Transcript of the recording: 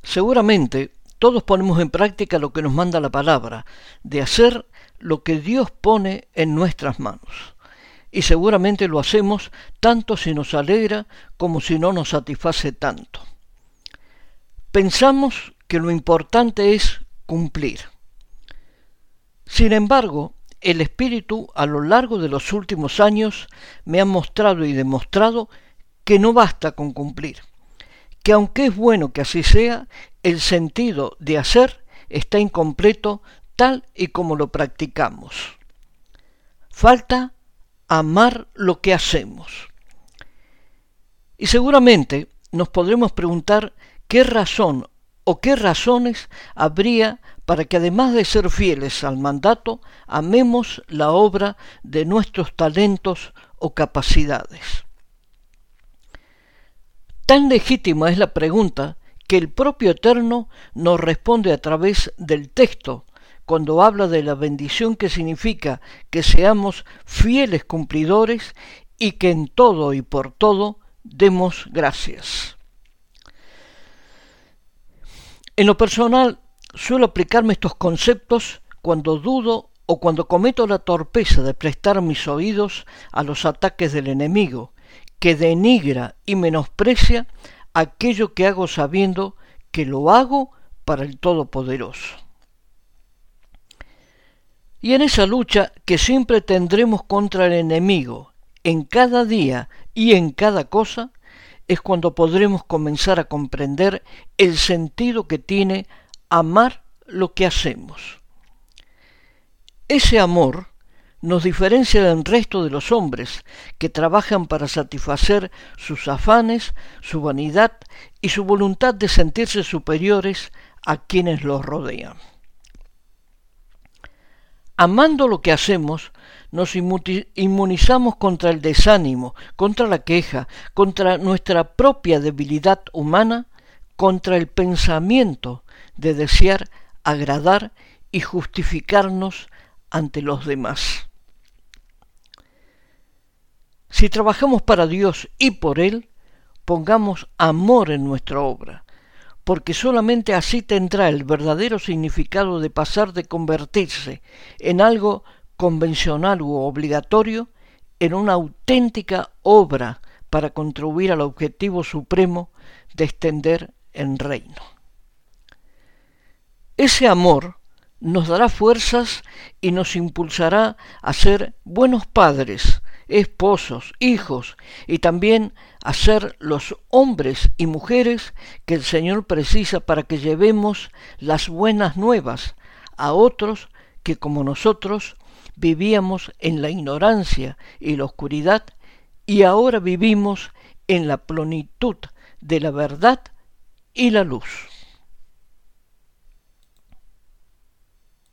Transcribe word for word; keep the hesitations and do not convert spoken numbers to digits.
Seguramente todos ponemos en práctica lo que nos manda la palabra, de hacer lo que Dios pone en nuestras manos. Y seguramente lo hacemos tanto si nos alegra como si no nos satisface tanto. Pensamos que lo importante es cumplir. Sin embargo, el Espíritu a lo largo de los últimos años me ha mostrado y demostrado que no basta con cumplir, que aunque es bueno que así sea, el sentido de hacer está incompleto tal y como lo practicamos. Falta amar lo que hacemos. Y seguramente nos podremos preguntar qué razón o qué razones habría para que además de ser fieles al mandato, amemos la obra de nuestros talentos o capacidades. Tan legítima es la pregunta que el propio Eterno nos responde a través del texto cuando habla de la bendición que significa que seamos fieles cumplidores y que en todo y por todo demos gracias. En lo personal, suelo aplicarme estos conceptos cuando dudo o cuando cometo la torpeza de prestar mis oídos a los ataques del enemigo, que denigra y menosprecia aquello que hago sabiendo que lo hago para el Todopoderoso. Y en esa lucha que siempre tendremos contra el enemigo, en cada día y en cada cosa, es cuando podremos comenzar a comprender el sentido que tiene amar lo que hacemos. Ese amor nos diferencia del resto de los hombres que trabajan para satisfacer sus afanes, su vanidad y su voluntad de sentirse superiores a quienes los rodean. Amando lo que hacemos, nos inmunizamos contra el desánimo, contra la queja, contra nuestra propia debilidad humana, contra el pensamiento de desear agradar y justificarnos ante los demás. Si trabajamos para Dios y por Él, pongamos amor en nuestra obra, porque solamente así tendrá el verdadero significado de pasar de convertirse en algo convencional u obligatorio en una auténtica obra para contribuir al objetivo supremo de extender el reino. Ese amor nos dará fuerzas y nos impulsará a ser buenos padres, esposos, hijos y también a ser los hombres y mujeres que el Señor precisa para que llevemos las buenas nuevas a otros que como nosotros vivíamos en la ignorancia y la oscuridad y ahora vivimos en la plenitud de la verdad y la luz.